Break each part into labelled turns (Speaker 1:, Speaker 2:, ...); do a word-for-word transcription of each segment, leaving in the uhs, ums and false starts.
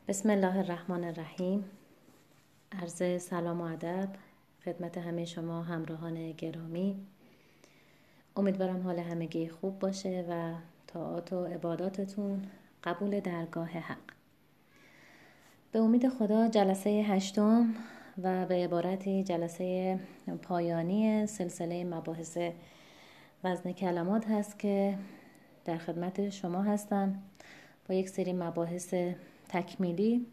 Speaker 1: بسم الله الرحمن الرحیم. عرض سلام و ادب خدمت همه شما همراهان گرامی. امیدوارم حال همگی خوب باشه و طاعات و عباداتتون قبول درگاه حق. به امید خدا جلسه هشتم و به عبارتی جلسه پایانی سلسله مباحث وزن کلمات هست که در خدمت شما هستم با یک سری مباحث تکمیلی.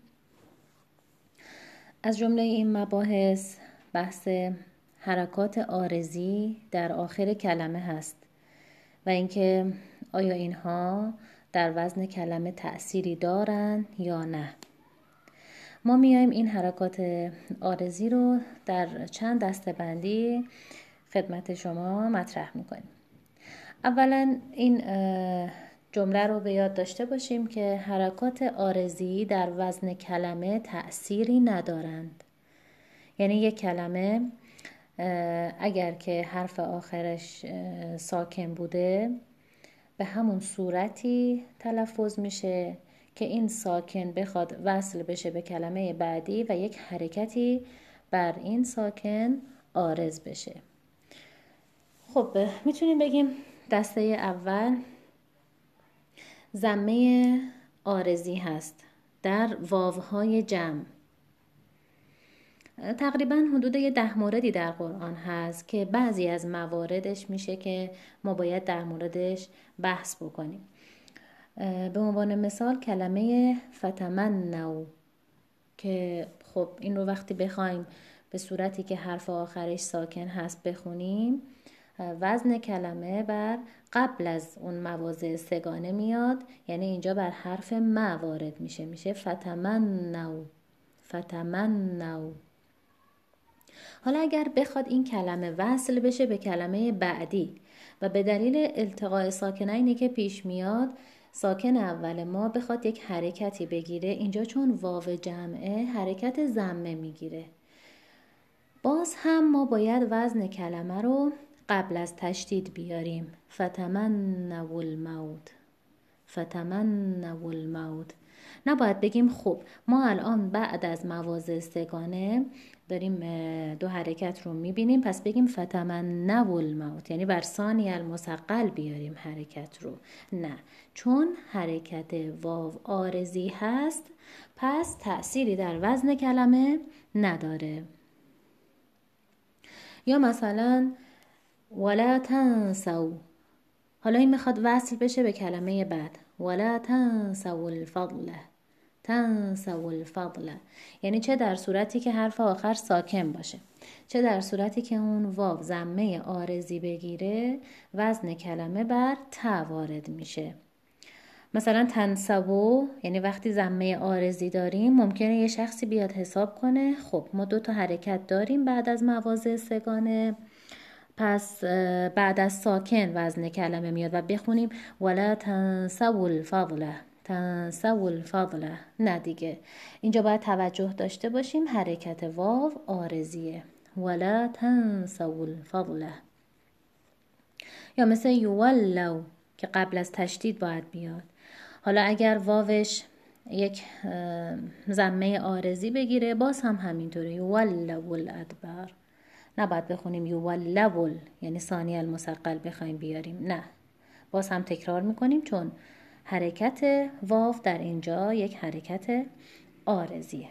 Speaker 1: از جمله این مباحث بحث حرکات عارضی در آخر کلمه هست و اینکه آیا اینها در وزن کلمه تأثیری دارند یا نه. ما میایم این حرکات عارضی رو در چند دسته‌بندی خدمت شما مطرح میکنیم. اولا این جمله رو به یاد داشته باشیم که حرکات عارضی در وزن کلمه تأثیری ندارند. یعنی یک کلمه اگر که حرف آخرش ساکن بوده به همون صورتی تلفظ میشه که این ساکن بخواد وصل بشه به کلمه بعدی و یک حرکتی بر این ساکن عارض بشه. خب میتونیم بگیم دسته اول ضمه عارضی هست در واوهای جمع. تقریبا حدود یه ده موردی در قرآن هست که بعضی از مواردش میشه که ما باید در موردش بحث بکنیم. به عنوان مثال کلمه فتمنوا که خب این رو وقتی بخوایم به صورتی که حرف آخرش ساکن هست بخونیم، وزن کلمه بر قبل از اون مواضع سگانه میاد، یعنی اینجا بر حرف م وارد میشه، میشه فتمنوا فتمنوا. حالا اگر بخواد این کلمه وصل بشه به کلمه بعدی و به دلیل التقاء ساکنینی که پیش میاد ساکن اول ما بخواد یک حرکتی بگیره، اینجا چون واو جمعه حرکت ضمه میگیره، باز هم ما باید وزن کلمه رو قبل از تشدید بیاریم. فتمنوا الموت فتمنوا الموت. نباید بگیم خب ما الان بعد از مواضع سگانه داریم دو حرکت رو میبینیم پس بگیم فتمنوا الموت، یعنی بر ثانی المثقل بیاریم حرکت رو. نه، چون حرکت واو عارضی هست پس تأثیری در وزن کلمه نداره. یا مثلا ولا تنسوا، حالا این میخواد وصل بشه به کلمه بعد، ولا تنسوا الفضل تنسوا الفضل، یعنی چه در صورتی که حرف آخر ساکن باشه چه در صورتی که اون واو ضمه عارضی بگیره وزن کلمه بر تا وارد میشه. مثلا تنسوا یعنی وقتی ضمه عارضی داریم ممکنه یه شخصی بیاد حساب کنه خب ما دو تا حرکت داریم بعد از مواضع سگانه، پس بعد از ساکن وزن کلمه میاد و بخونیم ولا تنسوا الفضل تنسوا الفضل. نه دیگه، اینجا باید توجه داشته باشیم حرکت واو عارضیه، ولا تنسوا الفضل. یا مثل یولوا که قبل از تشدید باید بیاد. حالا اگر واوش یک ضمه عارضی بگیره باز هم همینطوره، یولوا الادبار. نباید بخونیم یولوا یعنی ثانی المثقل بخوایم بیاریم، نه، باز هم تکرار میکنیم چون حرکت واو در اینجا یک حرکت عارضیه.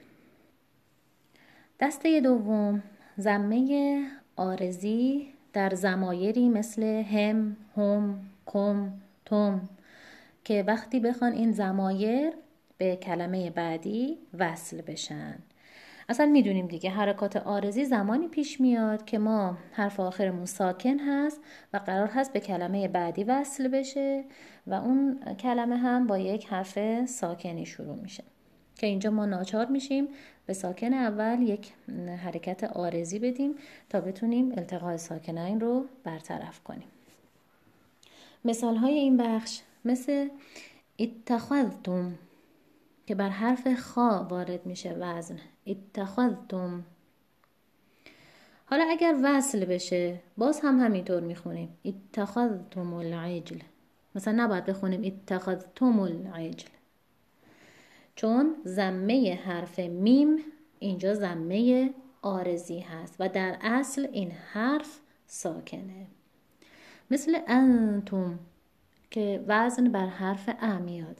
Speaker 1: دسته دوم ضمه عارضی در ضمایری مثل هم، هم، کم، تم که وقتی بخوان این ضمایر به کلمه بعدی وصل بشن. اصلا میدونیم دیگه حرکات عارضی زمانی پیش میاد که ما حرف آخرمون ساکن هست و قرار هست به کلمه بعدی وصل بشه و اون کلمه هم با یک حرف ساکنی شروع میشه که اینجا ما ناچار میشیم به ساکن اول یک حرکت عارضی بدیم تا بتونیم التقاء ساکنین رو برطرف کنیم. مثال های این بخش مثل اتخذتم که بر حرف خا وارد میشه وزن، اتخذتم. حالا اگر وصل بشه باز هم همینطور میخونیم اتخذتم العجل، مثلا نباید بخونیم اتخذتم العجل. چون ضمه حرف میم اینجا ضمه عارضی هست و در اصل این حرف ساکنه. مثل انتم که وزن بر حرف ا میاد.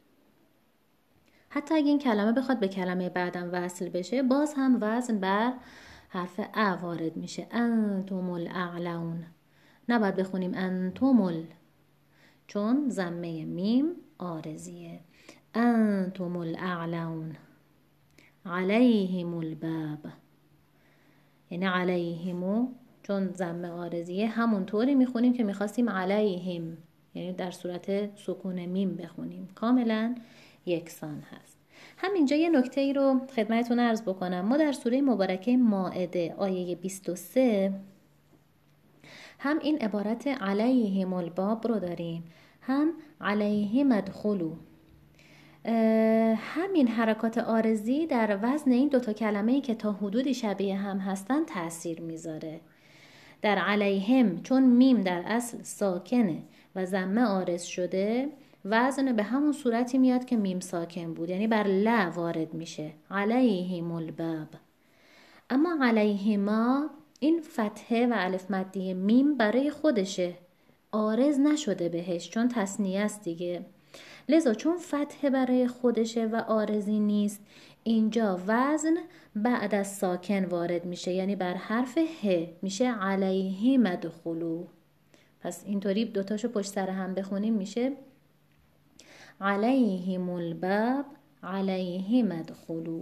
Speaker 1: حتی اگه این کلمه بخواد به کلمه بعدم وصل بشه باز هم وزن بر حرف ا وارد میشه. انتم الاعلون. نباید بخونیم انتم ال، چون ضمه میم عارضیه. انتم الاعلون علیهم الباب، یعنی علیهمو چون ضمه عارضیه همونطوری میخونیم که میخواستیم علیهم، یعنی در صورت سکون میم بخونیم، کاملا یکسان هست. همینجا یه نکته ای رو خدمتتون عرض بکنم. ما در سوره مبارکه مائده آیه بیست و سه هم این عبارت علیهم الباب رو داریم، هم علیهم ادخلوا. همین حرکات عارضی در وزن این دوتا کلمه‌ای که تا حدودی شبیه هم هستن تأثیر میذاره. در علیهم چون میم در اصل ساکنه و ضمه عارض شده، وزن به همون صورتی میاد که میم ساکن بود، یعنی بر لا وارد میشه. علیهم الباب. اما علیهما این فتحه و الف مدی میم برای خودشه، عارض نشده بهش چون تثنیه است دیگه. لذا چون فتحه برای خودشه و عارضی نیست، اینجا وزن بعد از ساکن وارد میشه، یعنی بر حرف ه میشه علیهم ادخلوا. پس اینطوری دوتاشو پشت سر هم بخونیم میشه علیهم الباب علیهم ادخلوا.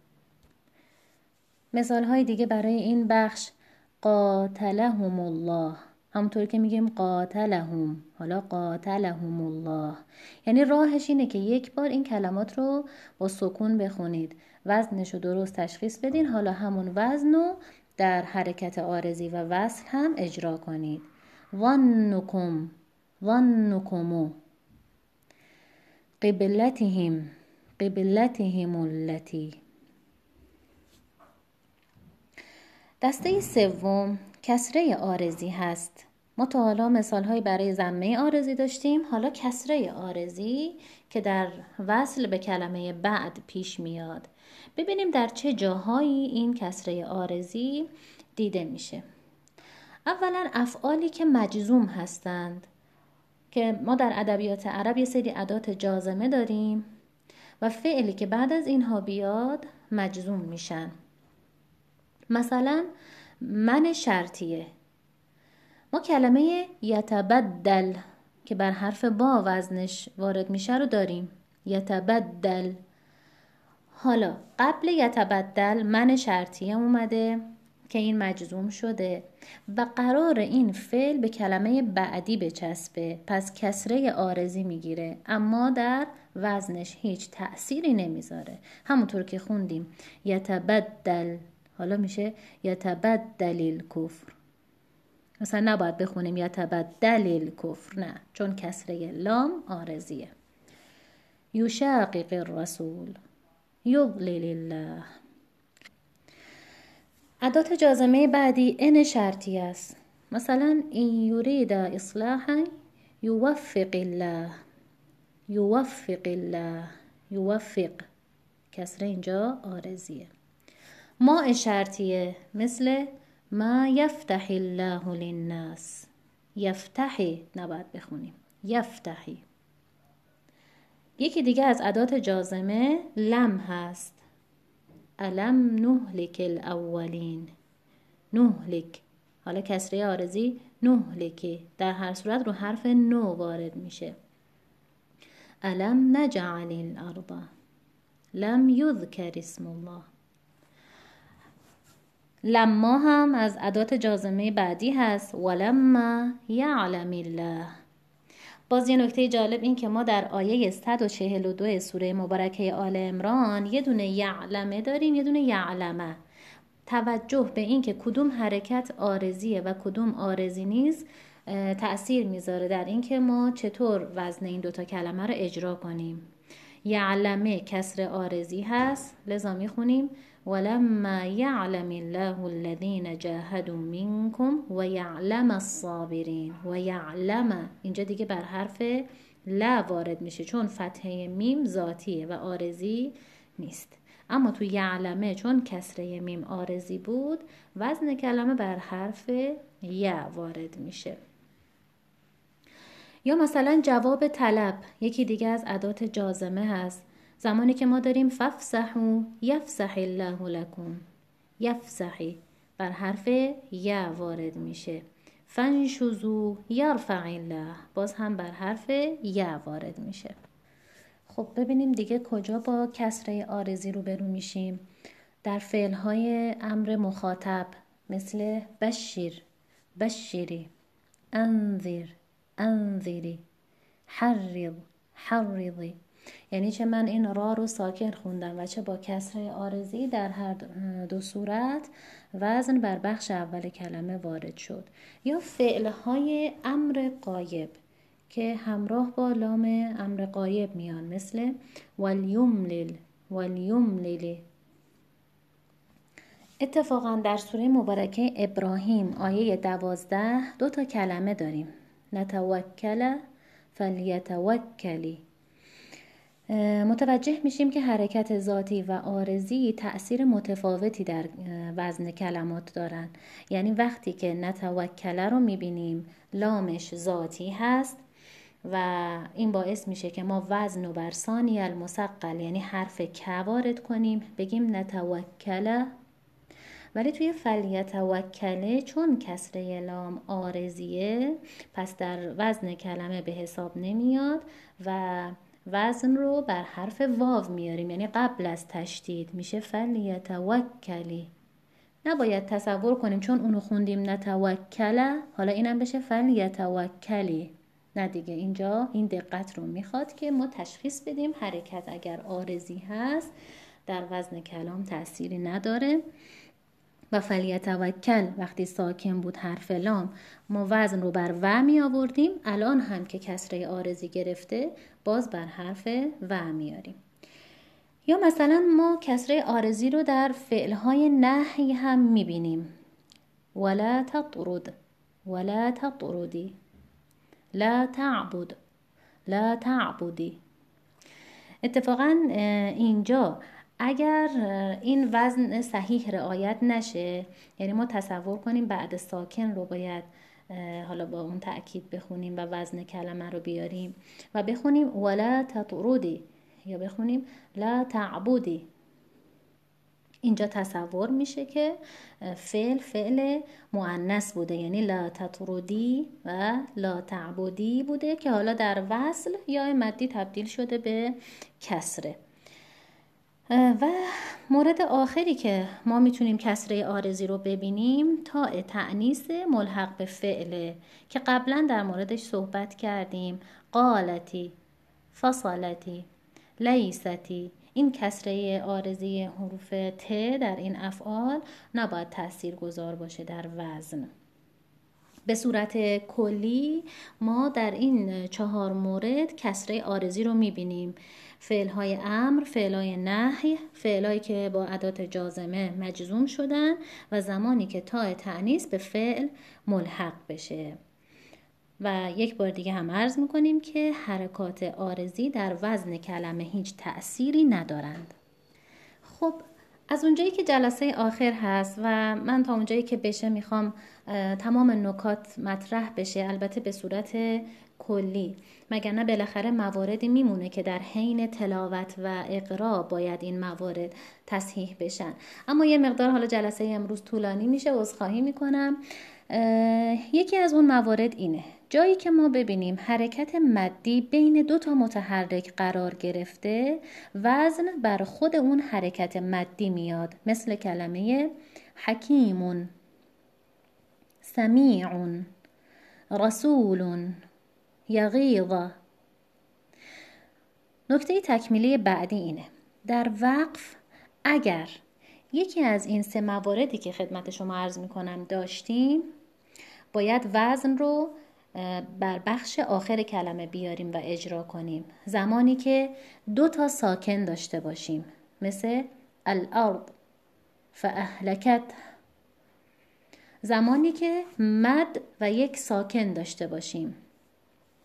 Speaker 1: مثال های دیگه برای این بخش قاتلهم الله، همونطوری که میگیم قاتلهم، حالا قاتلهم الله، یعنی راهش اینه که یک بار این کلمات رو با سکون بخونید، وزنش رو درست تشخیص بدین، حالا همون وزن رو در حرکت عارضی و وصل هم اجرا کنید. ظنکم ظنکمو قبلتهم قبلتهم التی. دسته سوم کسره عارضی هست. ما تا حالا مثال‌های برای ضمه عارضی داشتیم، حالا کسره عارضی که در وصل به کلمه بعد پیش میاد. ببینیم در چه جاهایی این کسره عارضی دیده میشه. اولا افعالی که مجزوم هستند که ما در ادبیات عرب یه سری ادات جازمه داریم و فعلی که بعد از اینها بیاد مجزوم میشن. مثلا من شرطیه، ما کلمه یتبدل که بر حرف با وزنش وارد میشه رو داریم، یتبدل. حالا قبل یتبدل من شرطیه اومده که این مجزوم شده و قرار این فعل به کلمه بعدی بچسبه، پس کسره عارضی میگیره اما در وزنش هیچ تأثیری نمیذاره. همونطور که خوندیم یتبدل، حالا میشه یتبدل الکفر. مثلا نباید بخونیم یتبدل الکفر، نه، چون کسره لام عارضیه. یشاقق الرسول یضلل الله. ادات جازمه بعدی ان شرطی است. مثلا این یرید اصلاحا یوفق الله یوفق الله یوفق، کسره اینجا عارضیه. ما شرطیه، مثل ما یفتح الله للناس، یفتحی نباید بخونیم، یفتحی. یکی دیگه از ادات جازمه لم هست. الم نهلک الاولین، نهلک، حالا کسره عارضی نهلکی، در هر صورت رو حرف نو وارد میشه. الم نجعل الارض، لم یذکر اسم الله. لما هم از ادات جازمه بعدی هست. ولما یعلم الله. باز یه نکته جالب این که ما در آیه صد و چهل و دو سوره مبارکه آل عمران یه دونه یعلمه داریم، یه دونه یعلمه. توجه به این که کدوم حرکت عارضیه و کدوم عارضی نیست تأثیر میذاره در این که ما چطور وزن این دوتا کلمه رو اجرا کنیم. یعلمه کسر عارضی هست، لذا میخونیم ولما یعلم الله الذین جاهدوا منکم و یعلم الصابرین. و یعلم اینجا دیگه بر حرف لا وارد میشه چون فتحه میم ذاتیه و عارضی نیست. اما تو یعلمه چون کسره میم عارضی بود وزن کلمه بر حرف یا وارد میشه. یا مثلا جواب طلب یکی دیگه از ادات جازمه هست. زمانی که ما داریم فافسحوا یفسح الله لکم، یفسحی بر حرف یا وارد میشه. فانشزوا یرفع الله باز هم بر حرف یا وارد میشه. خب ببینیم دیگه کجا با کسره عارضی روبرو میشیم. در فعلهای امر مخاطب مثل بشیر، بشیری، انذر، انذری، حرض، حرضی. یعنی چه من این را رو ساکن خوندم و چه با کسره عارضی، در هر دو صورت وزن بر بخش اول کلمه وارد شد. یا فعلهای امر غایب که همراه با لام امر غایب میان مثل والیملل، والیملل. اتفاقا در سوره مبارکه ابراهیم آیه دوازده دو تا کلمه داریم، نتوکل فلیتوکلی. متوجه میشیم که حرکت ذاتی و عارضی تأثیر متفاوتی در وزن کلمات دارن. یعنی وقتی که نتوکل رو میبینیم لامش ذاتی هست و این باعث میشه که ما وزن و بر ثانی المثقل یعنی حرف ک وارد کنیم بگیم نتوکل. ولی توی فلیتوکله چون کسره لام عارضیه پس در وزن کلمه به حساب نمیاد و وزن رو بر حرف واو میاریم، یعنی قبل از تشدید میشه فلیتوکلی. نباید تصور کنیم چون اونو خوندیم نتوکله حالا اینم بشه فلیتوکلی. نه دیگه، اینجا این دقت رو میخواد که ما تشخیص بدیم حرکت اگر عارضی هست در وزن کلام تأثیری نداره. و فلیتوکل وقتی ساکن بود حرف لام ما وزن رو بر و می آوردیم، الان هم که کسره عارضی گرفته باز بر حرف و میاریم. یا مثلا ما کسره عارضی رو در فعلهای نهی هم می بینیم. ولا تطرد، ولا تطردی، لا تعبد، لا تعبدی. اتفاقا اینجا اگر این وزن صحیح رعایت نشه، یعنی ما تصور کنیم بعد ساکن رو باید حالا با اون تأکید بخونیم و وزن کلمه رو بیاریم و بخونیم ولا تطردی یا بخونیم لا تعبدی، اینجا تصور میشه که فعل فعل مؤنث بوده، یعنی لا تطردی و لا تعبدی بوده که حالا در وصل یا مدی تبدیل شده به کسره. و مورد آخری که ما میتونیم کسره عارضی رو ببینیم تاء تأنیث ملحق به فعله که قبلا در موردش صحبت کردیم. قالتی، فصلتی، لیستی. این کسره عارضی حروف ت در این افعال نباید تأثیر گذار باشه در وزن. به صورت کلی ما در این چهار مورد کسره عارضی رو میبینیم: فعلهای امر، فعلهای نهی، فعلهایی که با ادات جازمه مجزوم شدن و زمانی که تاء تأنیث به فعل ملحق بشه. و یک بار دیگه هم عرض میکنیم که حرکات عارضی در وزن کلمه هیچ تأثیری ندارند. خب از اونجایی که جلسه آخر هست و من تا اونجایی که بشه میخوام تمام نکات مطرح بشه، البته به صورت کلی، مگر نه بالاخره مواردی میمونه که در حین تلاوت و اقرا باید این موارد تصحیح بشن. اما یه مقدار حالا جلسه امروز طولانی میشه، عذرخواهی میکنم. یکی از اون موارد اینه: جایی که ما ببینیم حرکت مدی بین دو تا متحرک قرار گرفته، وزن بر خود اون حرکت مدی میاد، مثل کلمه حکیم، سمیع، رسول، یغیظ. نکته تکمیلی بعدی اینه: در وقف اگر یکی از این سه مواردی که خدمت شما عرض میکنم داشتیم، باید وزن رو بر بخش آخر کلمه بیاریم و اجرا کنیم. زمانی که دو تا ساکن داشته باشیم، مثل الارض فاهلکت. زمانی که مد و یک ساکن داشته باشیم،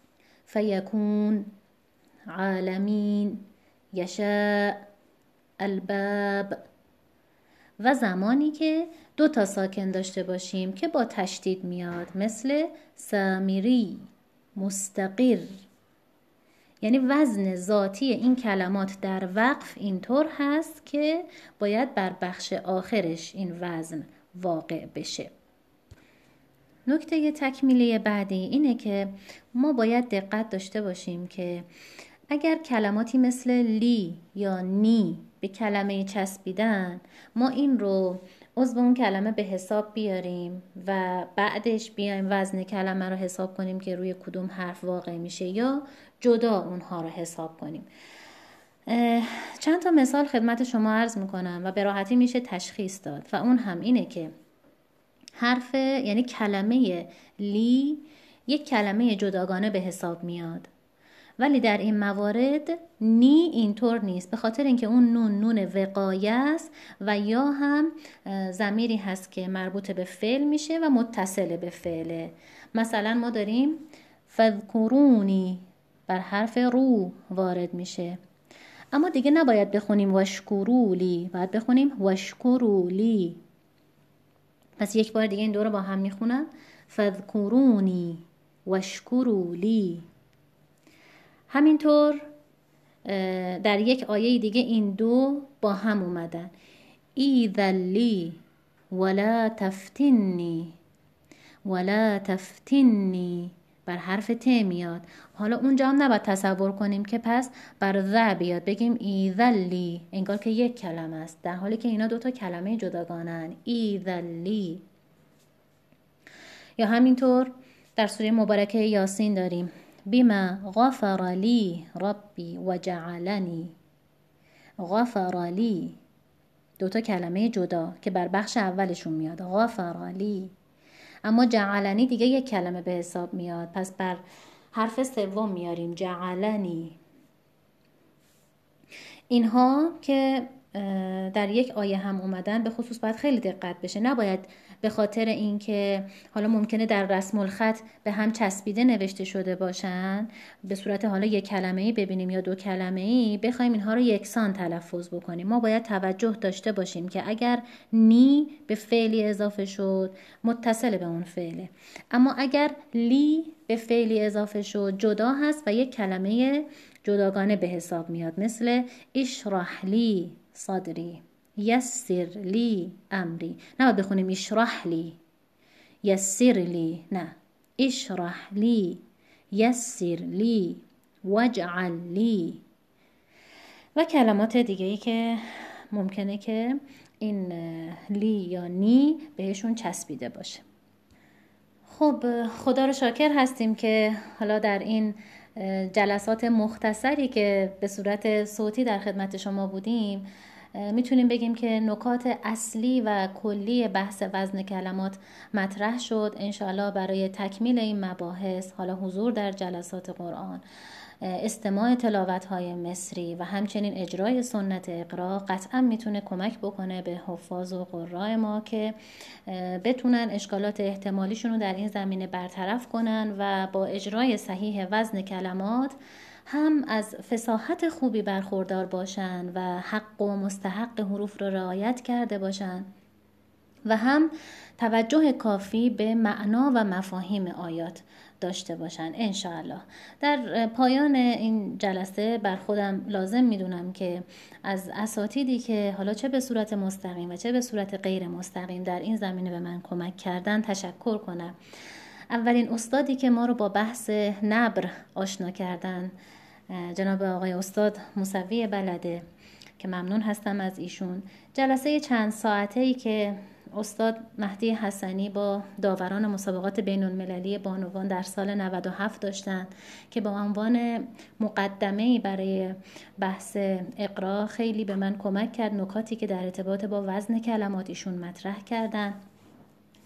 Speaker 1: فیکون، عالمین، یشاء، الباب. و زمانی که دو تا ساکن داشته باشیم که با تشدید میاد، مثل سامری، مستقر. یعنی وزن ذاتی این کلمات در وقف اینطور هست که باید بر بخش آخرش این وزن واقع بشه. نکته تکمیلی بعدی اینه که ما باید دقت داشته باشیم که اگر کلماتی مثل لی یا نی به کلمه چسبیدن، ما این رو عضو اون کلمه به حساب بیاریم و بعدش بیایم وزن کلمه رو حساب کنیم که روی کدوم حرف واقع میشه، یا جدا اونها رو حساب کنیم. چند تا مثال خدمت شما عرض میکنم و به راحتی میشه تشخیص داد و اون هم اینه که حرف یعنی کلمه لی یک کلمه جداگانه به حساب میاد، ولی در این موارد نی اینطور نیست، به خاطر اینکه اون نون نون وقایه است و یا هم ضمیری هست که مربوط به فعل میشه و متصل به فعله. مثلا ما داریم فذکرونی بر حرف رو وارد میشه، اما دیگه نباید بخونیم وشکرولی، باید بخونیم وشکرولی. پس یک بار دیگه این دو رو با هم میخونم، فذکرونی وشکرولی. همینطور در یک آیه دیگه این دو با هم اومدن، ایذلی ولا تفتنی، ولا تفتنی بر حرف ت میاد. حالا اونجا هم نباید تصور کنیم که پس بر ذ بیاد بگیم ایذلی، انگار که یک کلمه است، در حالی که اینا دوتا کلمه جداگانه‌اند. ایذلی. یا همینطور در سوره مبارکه یاسین داریم بما غفر لی ربی و جعلنی. غفر لی، دوتا کلمه جدا که بر بخش اولشون میاد، غفر لی. اما جعلنی دیگه یک کلمه به حساب میاد، پس بر حرف سوم میاریم جعلنی. اینها که در یک آیه هم اومدن به خصوص باید خیلی دقت بشه، نباید به خاطر اینکه حالا ممکنه در رسم الخط به هم چسبیده نوشته شده باشن، به صورت حالا یک کلمه‌ای ببینیم یا دو کلمه‌ای بخوایم اینها رو یکسان تلفظ بکنیم. ما باید توجه داشته باشیم که اگر نی به فعلی اضافه شد متصل به اون فعله، اما اگر لی به فعلی اضافه شد جدا هست و یک کلمه جداگانه به حساب میاد، مثل اشرح لی صدری، یسر لی امری. نه بخونیم اشرح لی یسر لی، نه، اشرح لی یسر لی وجعل لی و کلمات دیگه‌ای که ممکنه که این لی یا نی بهشون چسبیده باشه. خب خدا رو شاکر هستیم که حالا در این جلسات مختصری که به صورت صوتی در خدمت شما بودیم میتونیم بگیم که نکات اصلی و کلی بحث وزن کلمات مطرح شد. انشاءالله برای تکمیل این مباحث، حالا حضور در جلسات قرآن، استماع تلاوت‌های مصری و همچنین اجرای سنت اقرا قطعا میتونه کمک بکنه به حفاظ و قراء ما که بتونن اشکالات احتمالیشون رو در این زمینه برطرف کنن و با اجرای صحیح وزن کلمات هم از فصاحت خوبی برخوردار باشن و حق و مستحق حروف رو رعایت کرده باشن و هم توجه کافی به معنا و مفاهیم آیات داشته باشن انشاءالله. در پایان این جلسه بر خودم لازم میدونم که از اساتیدی که حالا چه به صورت مستقیم و چه به صورت غیر مستقیم در این زمینه به من کمک کردن تشکر کنم. اولین استادی که ما رو با بحث نبر آشنا کردن جناب آقای استاد موسوی بلده که ممنون هستم از ایشون. جلسه چند ساعته‌ای که استاد مهدی حسنی با داوران مسابقات بین المللی بانوان در سال نود و هفت داشتن که با عنوان مقدمه‌ای برای بحث اقرا خیلی به من کمک کرد. نکاتی که در ارتباط با وزن کلمات ایشون مطرح کردن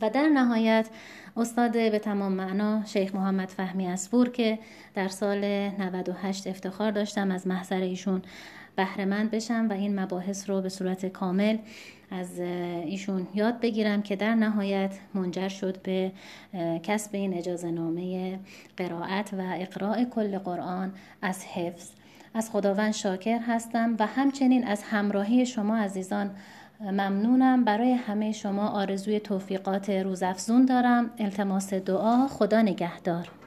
Speaker 1: و در نهایت استاد به تمام معنا شیخ محمد فهمی اصفور که در سال نود و هشت افتخار داشتم از محضر ایشون بهره‌مند بشم و این مباحث رو به صورت کامل از ایشون یاد بگیرم که در نهایت منجر شد به کسب این اجازه نامه قرائت و اقراء کل قرآن از حفظ. از خداوند شاکر هستم و همچنین از همراهی شما عزیزان ممنونم. برای همه شما آرزوی توفیقات روزافزون دارم. التماس دعا. خدا نگهدار.